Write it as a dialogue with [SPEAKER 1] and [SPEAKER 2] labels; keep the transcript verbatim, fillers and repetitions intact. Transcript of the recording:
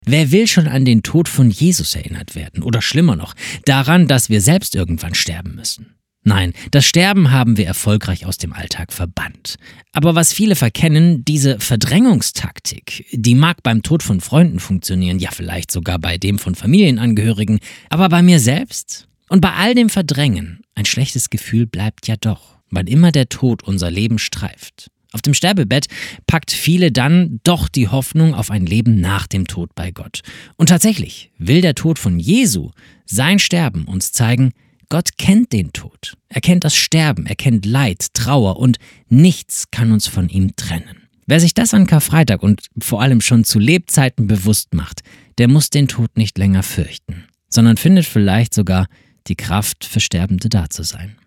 [SPEAKER 1] Wer will schon an den Tod von Jesus erinnert werden? Oder schlimmer noch, daran, dass wir selbst irgendwann sterben müssen? Nein, das Sterben haben wir erfolgreich aus dem Alltag verbannt. Aber was viele verkennen, diese Verdrängungstaktik, die mag beim Tod von Freunden funktionieren, ja vielleicht sogar bei dem von Familienangehörigen, aber bei mir selbst? Und bei all dem Verdrängen, ein schlechtes Gefühl bleibt ja doch, weil immer der Tod unser Leben streift. Auf dem Sterbebett packt viele dann doch die Hoffnung auf ein Leben nach dem Tod bei Gott. Und tatsächlich will der Tod von Jesu, sein Sterben, uns zeigen, Gott kennt den Tod. Er kennt das Sterben, er kennt Leid, Trauer und nichts kann uns von ihm trennen. Wer sich das an Karfreitag und vor allem schon zu Lebzeiten bewusst macht, der muss den Tod nicht länger fürchten, sondern findet vielleicht sogar die Kraft, für Sterbende da zu sein.